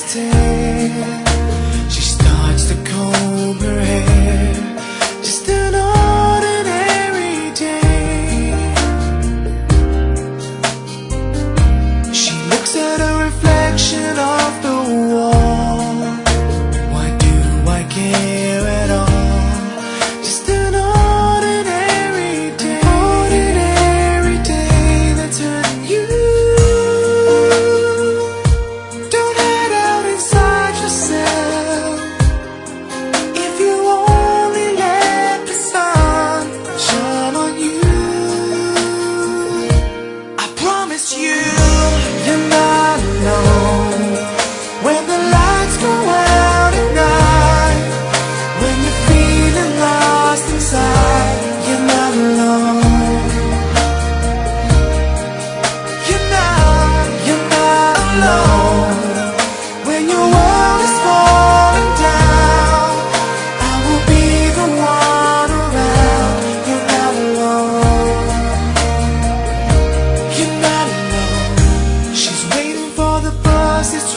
10. She starts to comb her hair, just an ordinary day. She looks at a reflection of the wall. Why do I care at all? Just an ordinary day that's hurting you. Don't hide out inside yourself. If you only let the sun shine on you, I promise you, you're not alone. When the lights go out at night, when you're feeling lost inside, you're not alone. You're not alone. When your world is falling down, I will be the one around. You're not alone. You're not alone. She's waiting for the bus, it's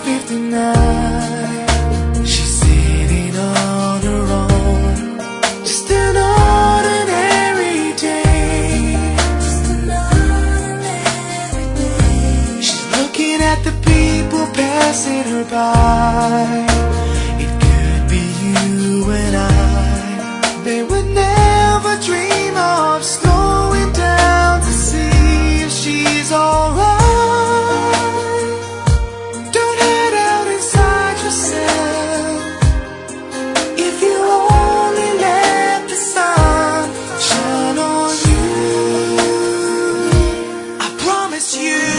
12:59. She's sitting on her own. Just an ordinary day. Just an ordinary day. She's looking at the people passing her by. It could be you and I. They would never dream of slowing down to see if she's alright. Don't hide out inside yourself. If you only let the sun shine on you, I promise you,